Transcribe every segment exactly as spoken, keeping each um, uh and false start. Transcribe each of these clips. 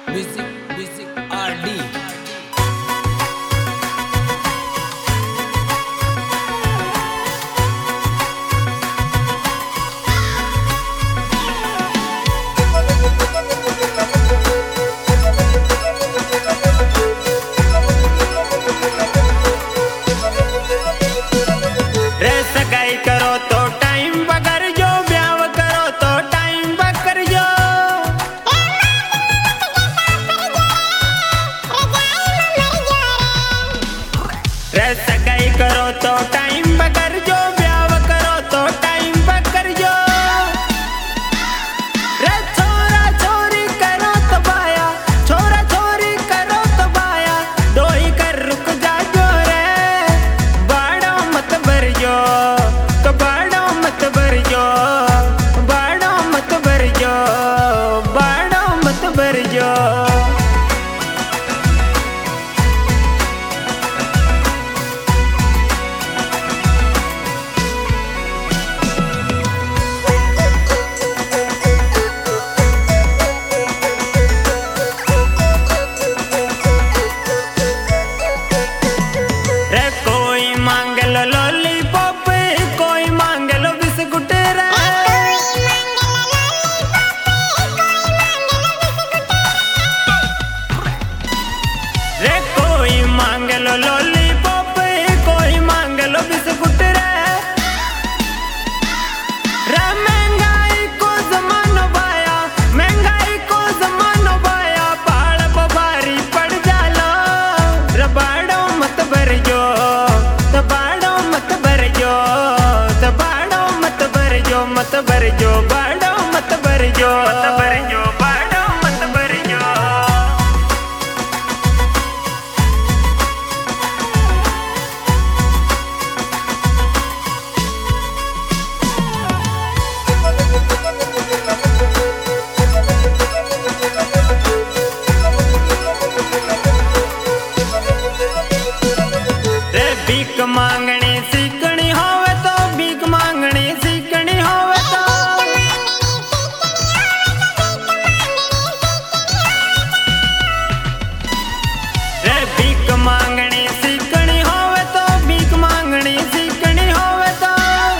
Music music R D. करो तो time बगर जो ब्याह करो तो टाइम बकर जो रे सगाई करो तो टाइम बगर जो ब्याह करो तो टाइम बकर जो रे छोरा छोरी करो तो बाया छोरा छोरी करो तो बाया डोई कर रुक जा जो रे बाड़ो मत भर जो तो बाड़ो मत भर जो बाड़ो मत भर जो बाड़ो मत भर जो लॉलीपॉप कोई मांग लो बिस्कुट रे रे महंगाई को जमानो बाया महंगाई को जमानो बाया पाल भारी पड़ जालो रबाड़ो मत भर जो तबाड़ो मत भर जो तबाड़ो मत भर जो मत भर जो बाड़ो मत भर जो मत भर जो बाड़ो मत भर जो भीख मांगनी सीखनी होवे तो भीख मांगनी सीखनी होवे तो रे भीख मांगनी सीखनी होवे तो भीख मांगनी सीखनी होवे तो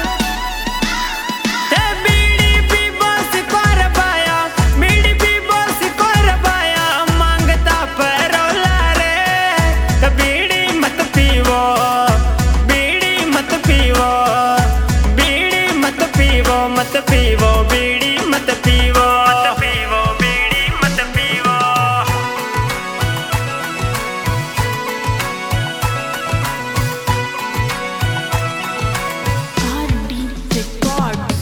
ते बीड़ी भी बस कर पाया बीड़ी भी बस कर पाया मांगता परोला रे तो बीड़ी मत पीवो मत पीवो मत पीवो बीड़ी मत पीवो मत पीवो बीड़ी मत पीवो आर.डी. Records।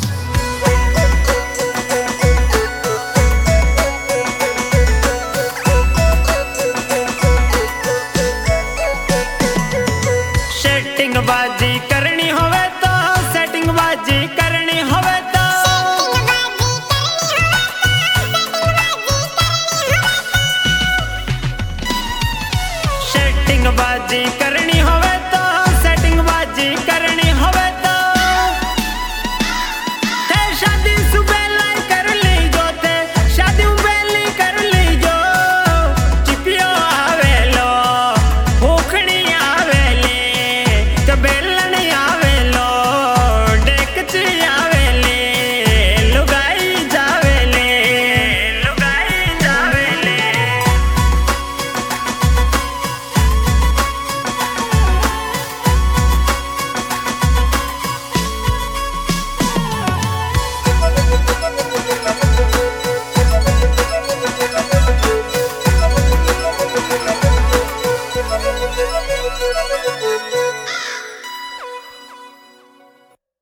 सेटिंग बाजी करनी होवे तो सेटिंग बाजी करनी होवे तो सेटिंग बाजी करनी होवे तो सेटिंग बाजी करनी होवे तो थे शादी सुबेला कर ली जो थे शादी उबेली कर ली जो चिपियो आवेलो भूखनी आवेली बेलन आवेलो डेकची आवेली लुगाई जावेली लुगाई जावेली Thank you.